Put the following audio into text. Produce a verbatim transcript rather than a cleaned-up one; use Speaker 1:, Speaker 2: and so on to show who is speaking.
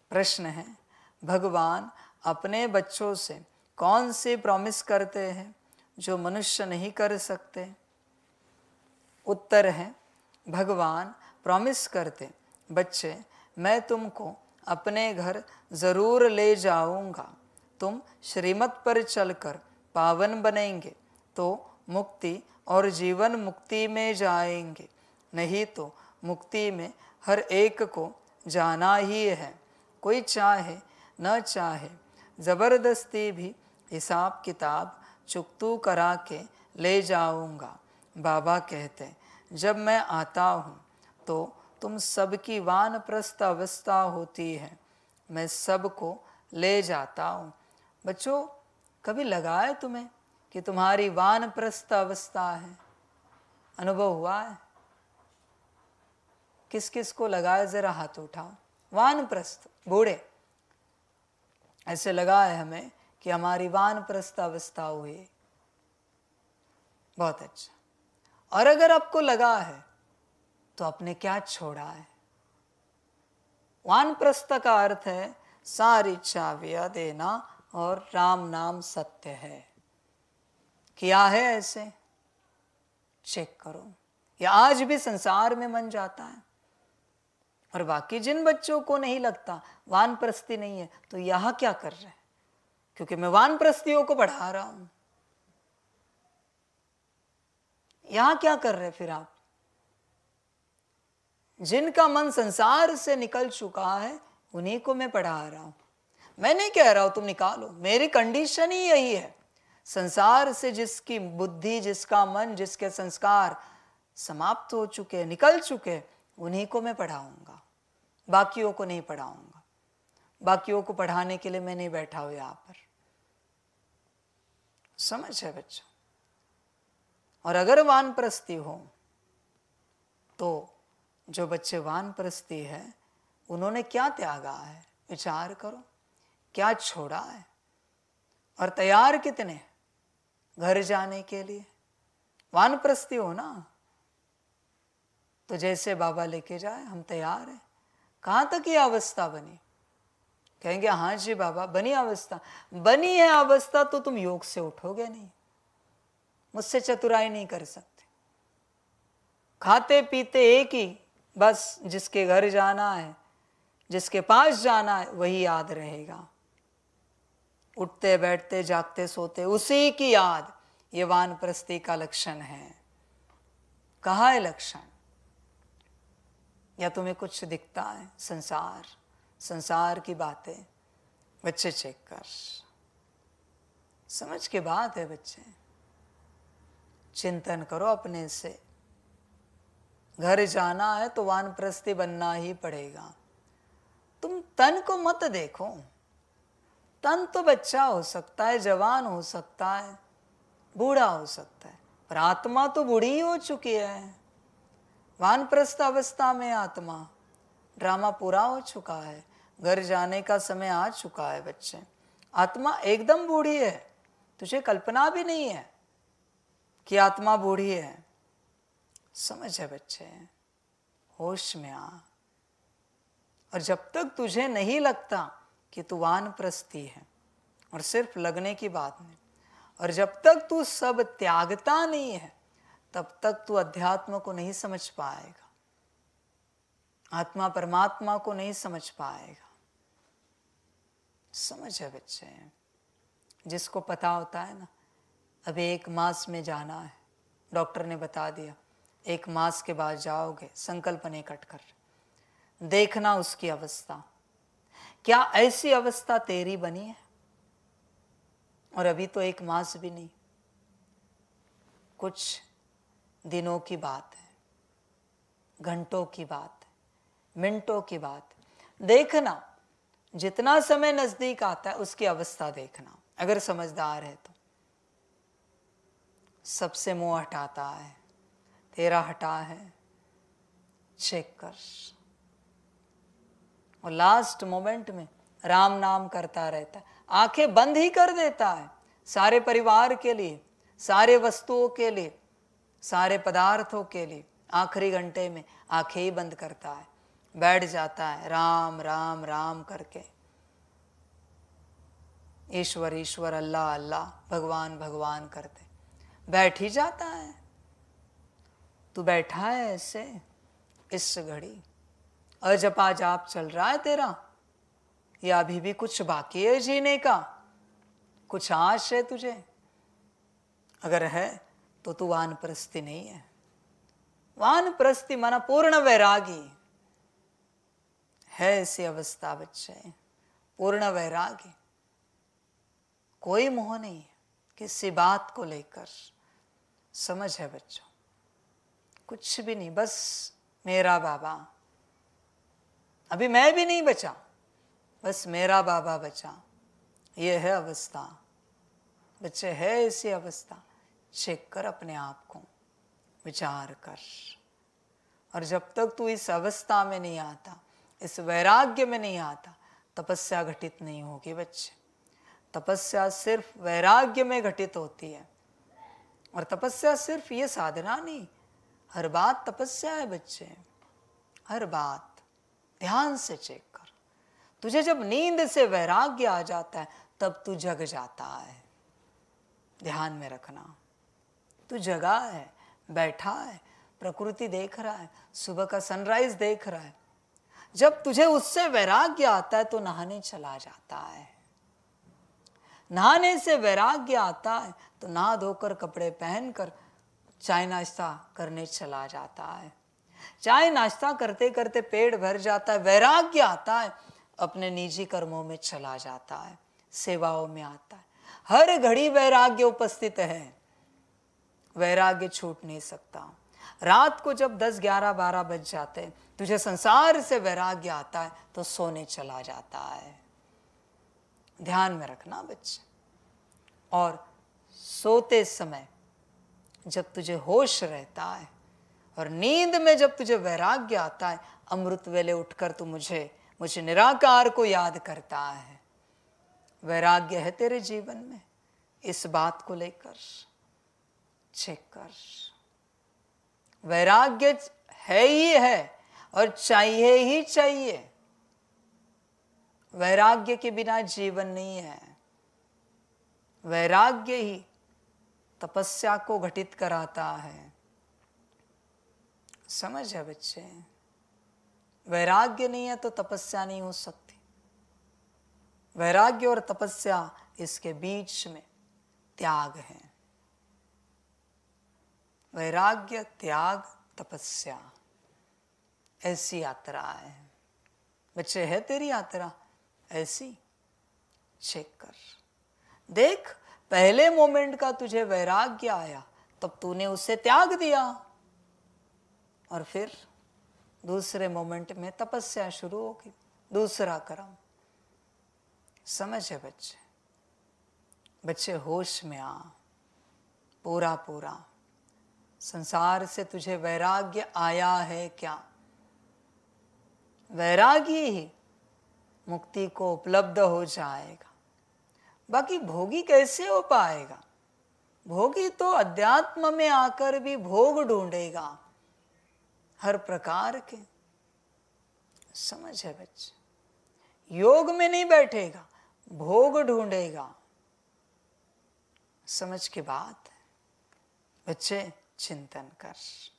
Speaker 1: प्रश्न है, भगवान अपने बच्चों से कौन सी प्रॉमिस करते हैं जो मनुष्य नहीं कर सकते? उत्तर है, भगवान प्रॉमिस करते, बच्चे मैं तुमको अपने घर जरूर ले जाऊंगा, तुम श्रीमत पर चलकर पावन बनेंगे तो मुक्ति और जीवन मुक्ति में जाएंगे, नहीं तो मुक्ति में हर एक को जाना ही है। कोई चाहे न चाहे ज़बरदस्ती भी हिसाब किताब चुकतू करा के ले जाऊंगा। बाबा कहते, जब मैं आता हूँ तो तुम सबकी वानप्रस्थ अवस्था होती है, मैं सबको ले जाता हूँ। बच्चों, कभी लगा है तुम्हें कि तुम्हारी वानप्रस्थ अवस्था है? अनुभव हुआ है? किस किस को लगा है? जरा हाथ उठाओ। वानप्रस्थ, बूढ़े, ऐसे लगा है हमें कि हमारी वानप्रस्थ अवस्था हुई। बहुत अच्छा। और अगर आपको लगा है तो आपने क्या छोड़ा है? वानप्रस्थ का अर्थ है सारी इच्छा व्यय देना और राम नाम सत्य है। किया है ऐसे? चेक करो। या आज भी संसार में मन जाता है। और बाकी जिन बच्चों को नहीं लगता वानप्रस्थी नहीं है, तो यहां क्या कर रहे हैं? क्योंकि मैं वानप्रस्थियों को बढ़ा रहा हूं। यहां क्या कर रहे फिर आप? जिनका मन संसार से निकल चुका है उन्हीं को मैं पढ़ा रहा हूं। मैं नहीं कह रहा हूं तुम निकालो, मेरी कंडीशन ही यही है। संसार से जिसकी बुद्धि, जिसका मन, जिसके संस्कार समाप्त हो चुके, निकल चुके, उन्हीं को मैं पढ़ाऊंगा, बाकियों को नहीं पढ़ाऊंगा। बाकियों को पढ़ाने के लिए मैं नहीं बैठा हूं यहां पर। समझ है बच्चों? और अगर वानप्रस्थी हो तो जो बच्चे वानप्रस्थी है उन्होंने क्या त्यागा है? विचार करो, क्या छोड़ा है? और तैयार कितने घर जाने के लिए? वानप्रस्थी हो ना, तो जैसे बाबा लेके जाए हम तैयार हैं। कहां तक ये अवस्था बनी? कहेंगे हाँ जी बाबा बनी अवस्था। बनी है अवस्था तो तुम योग से उठोगे नहीं, मुझसे चतुराई नहीं कर सकते। खाते पीते एक ही, बस जिसके घर जाना है, जिसके पास जाना है वही याद रहेगा। उठते बैठते जागते सोते उसी की याद, ये वानप्रस्थी का लक्षण है। कहाँ है लक्षण? या तुम्हें कुछ दिखता है? संसार, संसार की बातें। बच्चे चेक कर, समझ के बात है बच्चे। चिंतन करो अपने से। घर जाना है तो वानप्रस्थी बनना ही पड़ेगा। तुम तन को मत देखो। तन तो बच्चा हो सकता है, जवान हो सकता है, बूढ़ा हो सकता है, पर आत्मा तो बूढ़ी हो चुकी है। वानप्रस्थ अवस्था में आत्मा, ड्रामा पूरा हो चुका है, घर जाने का समय आ चुका है बच्चे। आत्मा एकदम बूढ़ी है, तुझे कल्पना भी नहीं है कि आत्मा बूढ़ी है। समझ है बच्चे? होश में आ। और जब तक तुझे नहीं लगता कि तू वानप्रस्थी है, और सिर्फ लगने की बात नहीं, और जब तक तू सब त्यागता नहीं है, तब तक तू अध्यात्म को नहीं समझ पाएगा, आत्मा परमात्मा को नहीं समझ पाएगा। समझ है बच्चे? जिसको पता होता है ना, अभी एक मास में जाना है, डॉक्टर ने बता दिया एक मास के बाद जाओगे, संकल्प नहीं कट कर, देखना उसकी अवस्था, क्या ऐसी अवस्था तेरी बनी है? और अभी तो एक मास भी नहीं, कुछ दिनों की बात है, घंटों की बात है, मिनटों की बात है। देखना, जितना समय नजदीक आता है उसकी अवस्था देखना। अगर समझदार है तो सबसे मुंह हटाता है, तेरा हटा है, चेक कर। और लास्ट मोमेंट में राम नाम करता रहता है, आंखें बंद ही कर देता है सारे परिवार के लिए, सारे वस्तुओं के लिए, सारे पदार्थों के लिए। आखिरी घंटे में आंखें ही बंद करता है, बैठ जाता है राम राम राम करके, ईश्वर ईश्वर अल्लाह अल्लाह भगवान भगवान करते बैठ ही जाता है। तू बैठा है ऐसे इस घड़ी, अजपा जाप चल रहा है तेरा, या अभी भी कुछ बाकी है जीने का, कुछ आश है तुझे? अगर है तो तू वानप्रस्थी नहीं है। वानप्रस्थी माना पूर्ण वैरागी है। ऐसी अवस्था बच्चे, पूर्ण वैरागी, कोई मोह नहीं है किसी बात को लेकर, समझ है बच्चों, कुछ भी नहीं, बस मेरा बाबा। अभी मैं भी नहीं बचा, बस मेरा बाबा बचा। ये है अवस्था बच्चे, है ऐसी अवस्था। चेक कर अपने आप को, विचार कर। और जब तक तू इस अवस्था में नहीं आता, इस वैराग्य में नहीं आता, तपस्या घटित नहीं होगी बच्चे। तपस्या सिर्फ वैराग्य में घटित होती है। और तपस्या सिर्फ ये साधना नहीं, हर बात तपस्या है बच्चे, हर बात। ध्यान से चेक कर। तुझे जब नींद से वैराग्य आ जाता है तब तू जग जाता है। ध्यान में रखना, तू जगा है, बैठा है, प्रकृति देख रहा है, सुबह का सनराइज देख रहा है। जब तुझे उससे वैराग्य आता है तो नहाने चला जाता है। नहाने से वैराग्य आता है तो नहा धोकर कपड़े पहनकर चाय नाश्ता करने चला जाता है। चाय नाश्ता करते करते पेट भर जाता है, वैराग्य आता है, अपने निजी कर्मों में चला जाता है, सेवाओं में आता है। हर घड़ी वैराग्य उपस्थित है, वैराग्य छूट नहीं सकता। रात को जब दस ग्यारह बारह बज जाते हैं, तुझे संसार से वैराग्य आता है तो सोने चला जाता है। ध्यान में रखना बच्चे। और सोते समय जब तुझे होश रहता है और नींद में जब तुझे वैराग्य आता है, अमृत वेले उठकर तू मुझे मुझे निराकार को याद करता है। वैराग्य है तेरे जीवन में, इस बात को लेकर चेक कर। वैराग्य है ही है और चाहिए ही चाहिए। वैराग्य के बिना जीवन नहीं है। वैराग्य ही तपस्या को घटित कराता है। समझ है बच्चे? वैराग्य नहीं है तो तपस्या नहीं हो सकती। वैराग्य और तपस्या, इसके बीच में त्याग है। वैराग्य, त्याग, तपस्या, ऐसी यात्रा है बच्चे। है तेरी यात्रा ऐसी? चेक कर, देख। पहले मोमेंट का तुझे वैराग्य आया तब तूने उसे त्याग दिया, और फिर दूसरे मोमेंट में तपस्या शुरू होगी, दूसरा कर्म। समझ है बच्चे? बच्चे होश में आ, पूरा पूरा। संसार से तुझे वैराग्य आया है क्या? वैराग्य ही मुक्ति को उपलब्ध हो जाएगा। बाकी भोगी कैसे हो पाएगा? भोगी तो अध्यात्म में आकर भी भोग ढूंढेगा हर प्रकार के। समझ है बच्चे? योग में नहीं बैठेगा, भोग ढूंढेगा। समझ की बात है बच्चे? चिंतन कर।